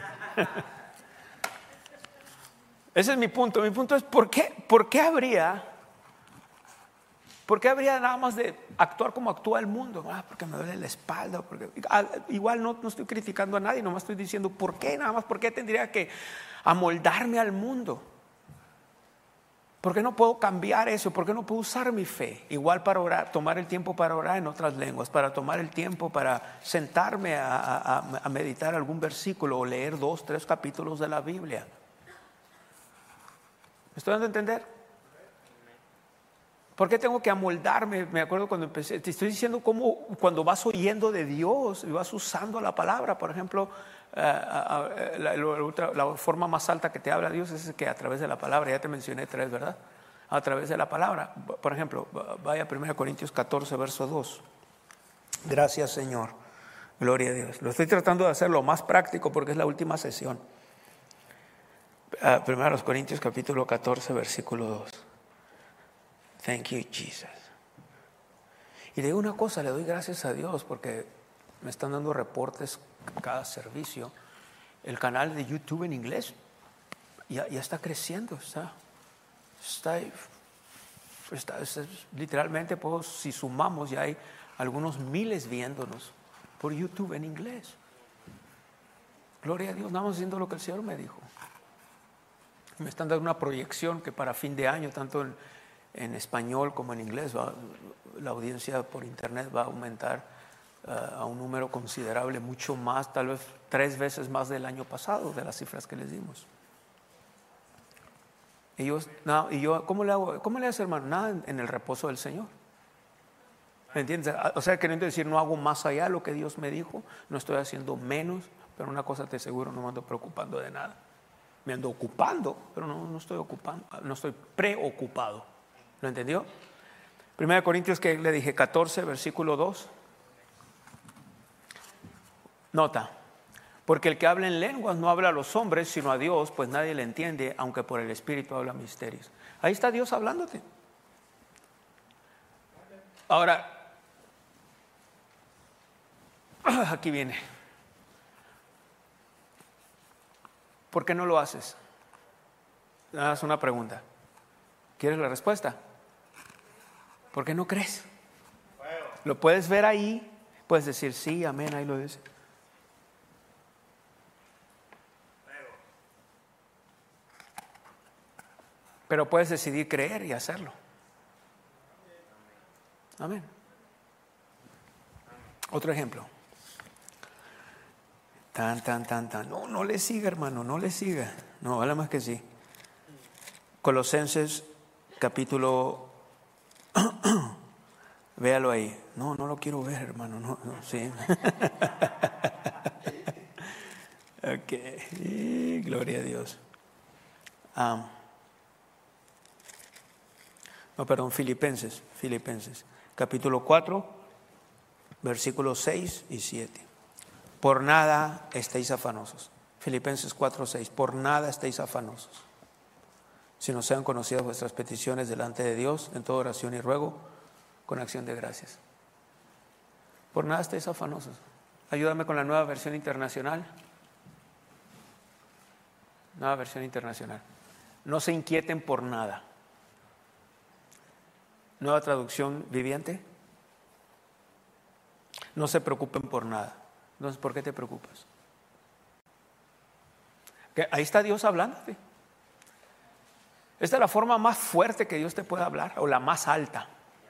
Ese es mi punto. Mi punto es ¿por qué, por qué habría ¿por qué habría nada más de actuar como actúa el mundo? Ah, porque me duele la espalda, porque, ah, igual no, no estoy criticando a nadie, nomás estoy diciendo ¿por qué? Nada más ¿por qué tendría que amoldarme al mundo? ¿Por qué no puedo cambiar eso? ¿Por qué no puedo usar mi fe? Igual para orar, tomar el tiempo para orar en otras lenguas, para tomar el tiempo para sentarme a, a, a meditar algún versículo o leer dos, tres capítulos de la Biblia. ¿Me estoy dando a entender? ¿Por qué tengo que amoldarme? Me acuerdo cuando empecé, te estoy diciendo cómo cuando vas oyendo de Dios y vas usando la palabra, por ejemplo, uh, uh, la, la, la forma más alta que te habla Dios es que a través de la palabra, ya te mencioné tres, ¿verdad? A través de la palabra. Por ejemplo, vaya a primera Corintios catorce, verso dos. Gracias, Señor. Gloria a Dios. Lo estoy tratando de hacer lo más práctico porque es la última sesión. Uh, primera Corintios capítulo catorce, versículo dos. Thank you, Jesus. Y le digo una cosa, le doy gracias a Dios porque me están dando reportes cada servicio. El canal de YouTube en inglés ya, ya está creciendo, está, está, está, está literalmente, pues, si sumamos, ya hay algunos miles viéndonos por YouTube en inglés. Gloria a Dios, estamos haciendo lo que el Señor me dijo. Me están dando una proyección que para fin de año, tanto en en español como en inglés, va, la audiencia por internet va a aumentar uh, a un número considerable, mucho más, tal vez tres veces más del año pasado, de las cifras que les dimos. Y yo, no, y yo ¿cómo le hago? ¿Cómo le haces, hermano? Nada, en, en el reposo del Señor. ¿Me entiendes? O sea, queriendo decir, no hago más allá de lo que Dios me dijo, no estoy haciendo menos, pero una cosa te aseguro, no me ando preocupando de nada. Me ando ocupando, pero no, no estoy ocupando, no estoy preocupado. ¿Lo entendió? Primera Corintios, que le dije, catorce, versículo dos. Nota, porque el que habla en lenguas no habla a los hombres, sino a Dios, pues nadie le entiende, aunque por el Espíritu habla misterios. Ahí está Dios hablándote. Ahora, aquí viene. ¿Por qué no lo haces? Haz una pregunta. ¿Quieres la respuesta? ¿Por qué no crees? Lo puedes ver ahí, puedes decir sí, amén, ahí lo dice. Pero puedes decidir creer y hacerlo. Amén. Otro ejemplo. Tan, tan, tan, tan. No, no le siga, hermano, no le siga. No, vale más que sí. Colosenses capítulo, véalo ahí. No, no lo quiero ver, hermano. No, no, sí. Ok, y gloria a Dios. Um, no, perdón, Filipenses, Filipenses, capítulo cuatro, versículos seis y siete. Por nada estéis afanosos. Filipenses cuatro, seis. Por nada estéis afanosos, sino sean conocidas vuestras peticiones delante de Dios en toda oración y ruego con acción de gracias. Por nada estéis afanosos. Ayúdame con la nueva versión internacional. Nueva versión internacional. No se inquieten por nada. Nueva traducción viviente. No se preocupen por nada. Entonces, ¿por qué te preocupas? Que ahí está Dios hablándote. Esta es la forma más fuerte que Dios te puede hablar, o la más alta.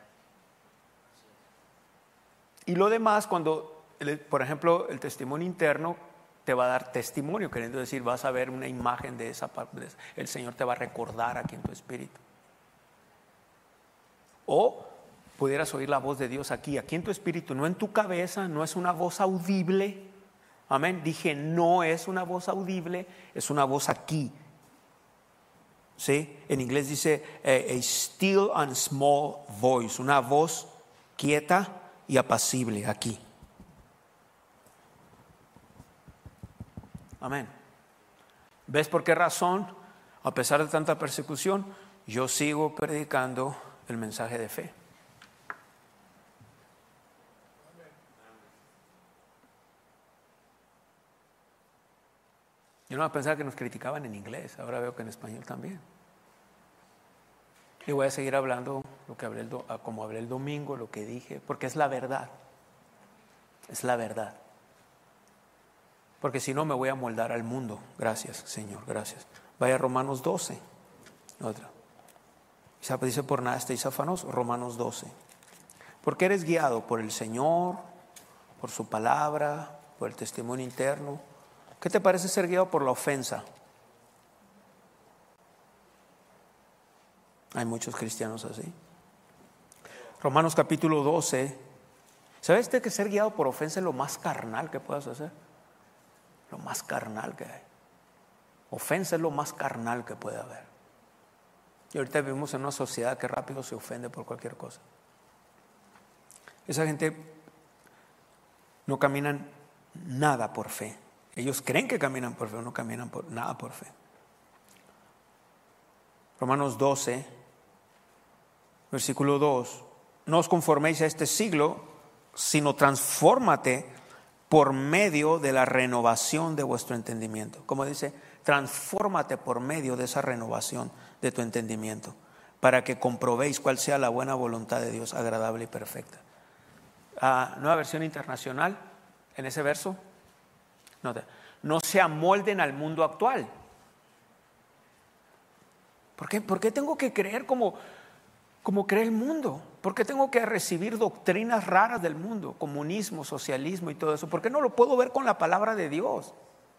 Y lo demás, cuando, por ejemplo, el testimonio interno te va a dar testimonio, queriendo decir, vas a ver una imagen de esa parte, el Señor te va a recordar aquí en tu espíritu. O pudieras oír la voz de Dios aquí, aquí en tu espíritu, no en tu cabeza, no es una voz audible. Amén. Dije, no es una voz audible, es una voz aquí. ¿Sí? En inglés dice a, a still and small voice, una voz quieta y apacible aquí. Amén. ¿Ves por qué razón, a pesar de tanta persecución, yo sigo predicando el mensaje de fe? Yo no pensaba que nos criticaban en inglés, ahora veo que en español también. Y voy a seguir hablando lo que hablé el do, como hablé el domingo, lo que dije, porque es la verdad. Es la verdad. Porque si no me voy a moldar al mundo. Gracias, Señor, gracias. Vaya a Romanos doce. Otra. Dice, por nada estéis afanosos. Romanos doce. Porque eres guiado por el Señor, por su palabra, por el testimonio interno. ¿Qué te parece ser guiado por la ofensa? Hay muchos cristianos así. Romanos capítulo doce. ¿Sabes usted que ser guiado por ofensa es lo más carnal que puedas hacer? Lo más carnal que hay. Ofensa es lo más carnal que puede haber. Y ahorita vivimos en una sociedad que rápido se ofende por cualquier cosa. Esa gente no caminan nada por fe. Ellos creen que caminan por fe, no caminan por nada por fe. Romanos doce, versículo dos. No os conforméis a este siglo, sino transfórmate por medio de la renovación de vuestro entendimiento. Como dice, transfórmate por medio de esa renovación de tu entendimiento, para que comprobéis cuál sea la buena voluntad de Dios, agradable y perfecta. Ah, nueva versión internacional, en ese verso, nota, no se amolden al mundo actual. ¿Por qué, ¿Por qué tengo que creer como, como cree el mundo? ¿Por qué tengo que recibir doctrinas raras del mundo? Comunismo, socialismo y todo eso. ¿Por qué no lo puedo ver con la palabra de Dios?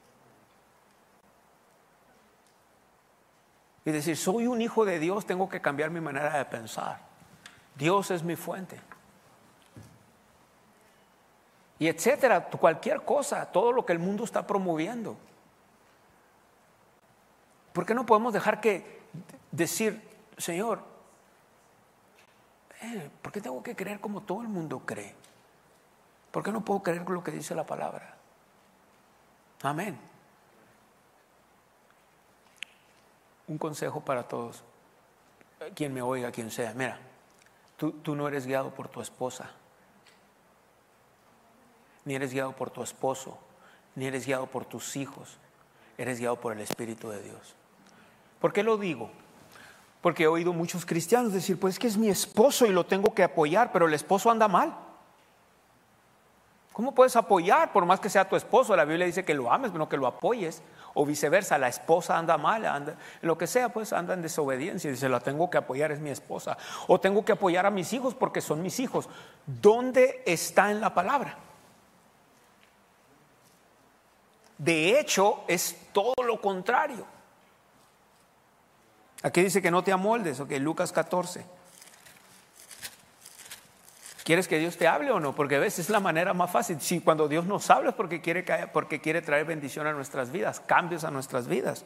Y decir, soy un hijo de Dios, tengo que cambiar mi manera de pensar. Dios es mi fuente. Y etcétera, cualquier cosa, todo lo que el mundo está promoviendo. ¿Por qué no podemos dejar que decir, Señor, eh, ¿por qué tengo que creer como todo el mundo cree? ¿Por qué no puedo creer lo que dice la palabra? Amén. Un consejo para todos, quien me oiga, quien sea. Mira, tú, tú no eres guiado por tu esposa, ni eres guiado por tu esposo, ni eres guiado por tus hijos. Eres guiado por el Espíritu de Dios. ¿Por qué lo digo? Porque he oído muchos cristianos decir, pues es que es mi esposo y lo tengo que apoyar, pero el esposo anda mal. ¿Cómo puedes apoyar por más que sea tu esposo? La Biblia dice que lo ames, no que lo apoyes. o viceversa, la esposa anda mal, anda, lo que sea, pues anda en desobediencia y dice, la tengo que apoyar, es mi esposa, o tengo que apoyar a mis hijos porque son mis hijos. ¿Dónde está en la palabra? De hecho, es todo lo contrario. Aquí dice que no te amoldes, ok, Lucas catorce. ¿Quieres que Dios te hable o no? Porque a veces es la manera más fácil. Si cuando Dios nos habla es porque quiere, porque quiere traer bendición a nuestras vidas, cambios a nuestras vidas.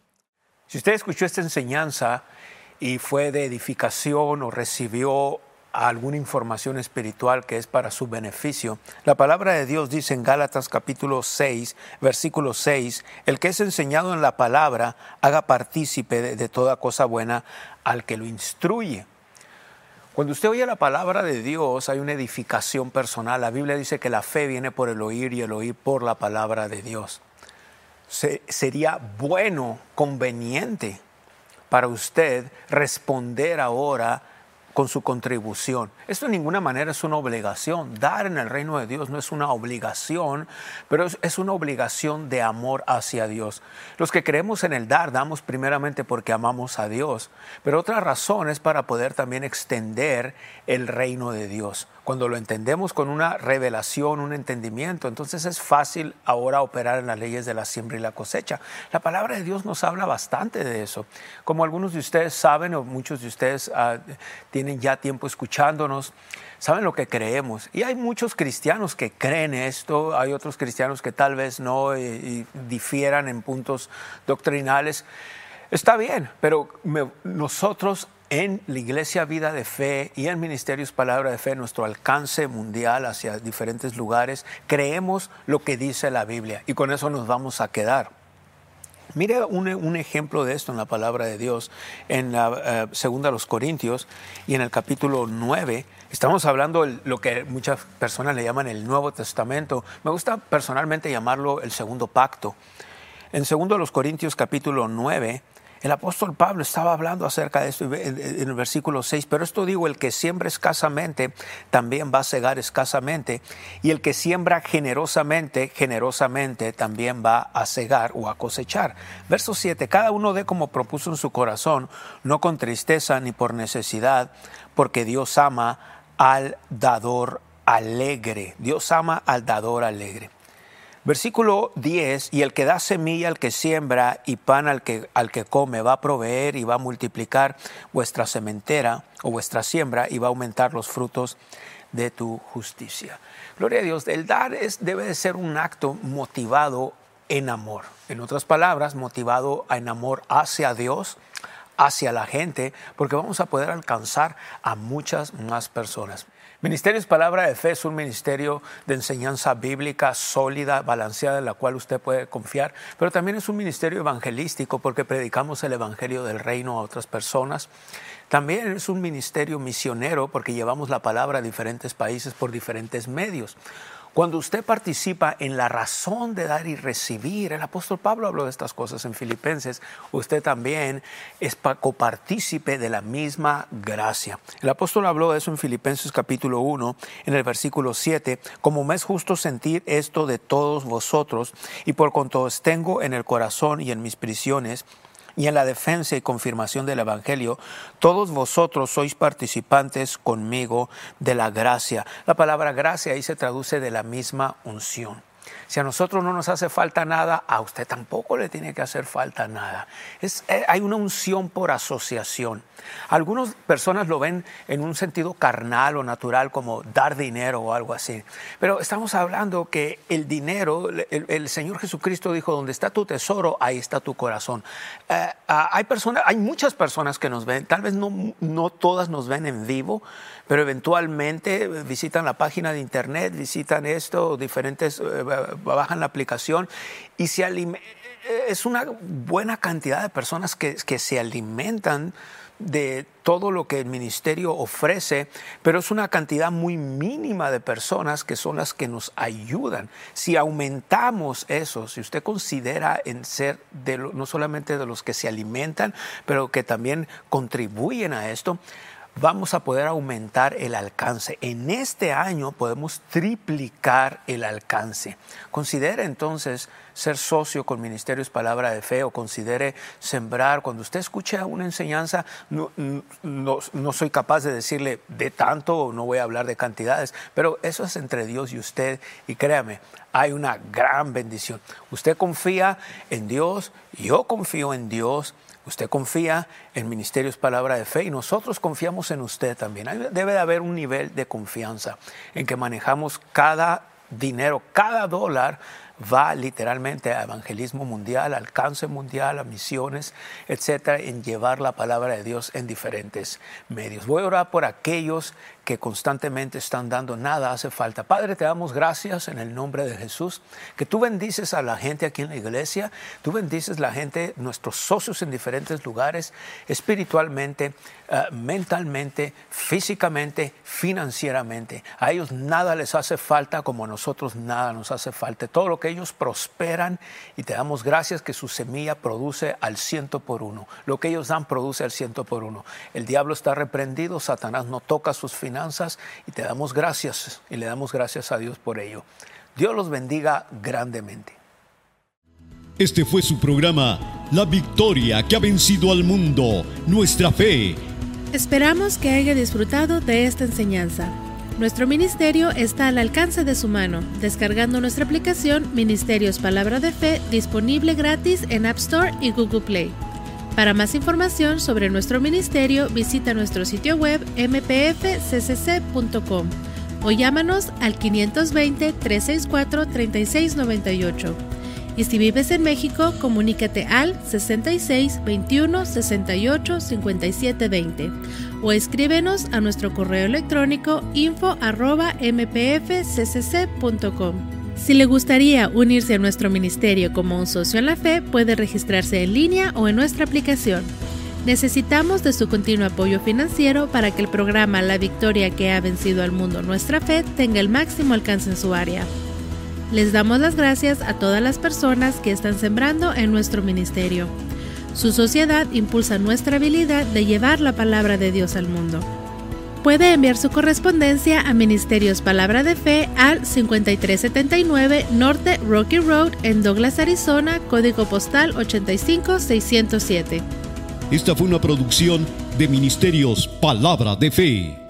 Si usted escuchó esta enseñanza y fue de edificación o recibió alguna información espiritual que es para su beneficio, la palabra de Dios dice en Gálatas capítulo seis, versículo seis, el que es enseñado en la palabra haga partícipe de, de toda cosa buena al que lo instruye. Cuando usted oye la palabra de Dios, hay una edificación personal. La Biblia dice que la fe viene por el oír y el oír por la palabra de Dios. Se, sería bueno, conveniente para usted responder ahora con su contribución. Esto de ninguna manera es una obligación. Dar en el reino de Dios no es una obligación, pero es, es una obligación de amor hacia Dios. Los que creemos en el dar, damos primeramente porque amamos a Dios, pero otra razón es para poder también extender el reino de Dios. Cuando lo entendemos con una revelación, un entendimiento, entonces es fácil ahora operar en las leyes de la siembra y la cosecha. La palabra de Dios nos habla bastante de eso. Como algunos de ustedes saben, o muchos de ustedes uh, tienen ya tiempo escuchándonos, saben lo que creemos. Y hay muchos cristianos que creen esto, hay otros cristianos que tal vez no y, y difieran en puntos doctrinales. Está bien, pero me, nosotros en la Iglesia Vida de Fe y en Ministerios Palabra de Fe, nuestro alcance mundial hacia diferentes lugares, creemos lo que dice la Biblia y con eso nos vamos a quedar. Mire un, un ejemplo de esto en la palabra de Dios, en la uh, segunda a los Corintios y en el capítulo nueve. Estamos hablando de lo que muchas personas le llaman el Nuevo Testamento. Me gusta personalmente llamarlo el segundo pacto. En segundo a los Corintios capítulo nueve, el apóstol Pablo estaba hablando acerca de esto en el versículo seis, pero esto digo, el que siembra escasamente también va a segar escasamente, y el que siembra generosamente, generosamente también va a segar o a cosechar. Verso siete, cada uno dé como propuso en su corazón, no con tristeza ni por necesidad, porque Dios ama al dador alegre. Dios ama al dador alegre. Versículo diez, y el que da semilla al que siembra y pan al que, al que come va a proveer y va a multiplicar vuestra sementera o vuestra siembra y va a aumentar los frutos de tu justicia. Gloria a Dios, el dar es, debe de ser un acto motivado en amor. En otras palabras, motivado en amor hacia Dios, hacia la gente, porque vamos a poder alcanzar a muchas más personas. Ministerios Palabra de Fe es un ministerio de enseñanza bíblica sólida, balanceada, en la cual usted puede confiar, pero también es un ministerio evangelístico porque predicamos el evangelio del reino a otras personas. También es un ministerio misionero porque llevamos la palabra a diferentes países por diferentes medios. Cuando usted participa en la razón de dar y recibir, el apóstol Pablo habló de estas cosas en Filipenses, usted también es copartícipe de la misma gracia. El apóstol habló de eso en Filipenses capítulo uno, en el versículo siete, como me es justo sentir esto de todos vosotros, y por cuanto os tengo en el corazón y en mis prisiones, y en la defensa y confirmación del Evangelio, todos vosotros sois participantes conmigo de la gracia. La palabra gracia ahí se traduce de la misma unción. Si a nosotros no nos hace falta nada, a usted tampoco le tiene que hacer falta nada. Es, hay una unción por asociación. Algunas personas lo ven en un sentido carnal o natural como dar dinero o algo así. Pero estamos hablando que el dinero, el, el Señor Jesucristo dijo, donde está tu tesoro, ahí está tu corazón. Uh, uh, hay personas, hay muchas personas que nos ven, tal vez no, no todas nos ven en vivo, pero eventualmente visitan la página de internet, visitan esto, diferentes, uh, bajan la aplicación y se alimentan. Es una buena cantidad de personas que, que se alimentan de todo lo que el ministerio ofrece, pero es una cantidad muy mínima de personas que son las que nos ayudan. Si aumentamos eso, si usted considera en ser de lo, no solamente de los que se alimentan, pero que también contribuyen a esto, vamos a poder aumentar el alcance. En este año podemos triplicar el alcance. Considere entonces ser socio con Ministerios Palabra de Fe, o considere sembrar. Cuando usted escuche una enseñanza, no, no, no soy capaz de decirle de tanto, o no voy a hablar de cantidades, pero eso es entre Dios y usted, y créame, hay una gran bendición. Usted confía en Dios, yo confío en Dios, usted confía en Ministerios Palabra de Fe, y nosotros confiamos en usted también. Debe de haber un nivel de confianza en que manejamos cada dinero, cada dólar va literalmente a evangelismo mundial, alcance mundial, a misiones, etcétera, en llevar la palabra de Dios en diferentes medios. Voy a orar por aquellos que constantemente están dando, nada hace falta. Padre, te damos gracias en el nombre de Jesús, que tú bendices a la gente aquí en la iglesia, tú bendices la gente, nuestros socios en diferentes lugares, espiritualmente, uh, mentalmente, físicamente, financieramente. A ellos nada les hace falta, como a nosotros nada nos hace falta. Todo lo que ellos prosperan, y te damos gracias que su semilla produce al ciento por uno. Lo que ellos dan produce al ciento por uno. El diablo está reprendido, Satanás no toca sus finanzas, y te damos gracias, y le damos gracias a Dios por ello. Dios los bendiga grandemente. Este fue su programa, La Victoria que ha vencido al mundo, nuestra fe. Esperamos que haya disfrutado de esta enseñanza. Nuestro ministerio está al alcance de su mano, descargando nuestra aplicación Ministerios Palabra de Fe, disponible gratis en App Store y Google Play. Para más información sobre nuestro ministerio, visita nuestro sitio web eme pe efe ce ce ce punto com o llámanos al quinientos veinte, trescientos sesenta y cuatro, treinta y seis noventa y ocho. Y si vives en México, comunícate al sesenta y seis, veintiuno, sesenta y ocho, cincuenta y siete veinte o escríbenos a nuestro correo electrónico info arroba eme pe efe ce ce ce punto com. Si le gustaría unirse a nuestro ministerio como un socio en la fe, puede registrarse en línea o en nuestra aplicación. Necesitamos de su continuo apoyo financiero para que el programa La Victoria que ha vencido al mundo, nuestra fe, tenga el máximo alcance en su área. Les damos las gracias a todas las personas que están sembrando en nuestro ministerio. Su sociedad impulsa nuestra habilidad de llevar la palabra de Dios al mundo. Puede enviar su correspondencia a Ministerios Palabra de Fe al cincuenta y tres setenta y nueve Norte Rocky Road en Douglas, Arizona, código postal ochenta y cinco seiscientos siete. Esta fue una producción de Ministerios Palabra de Fe.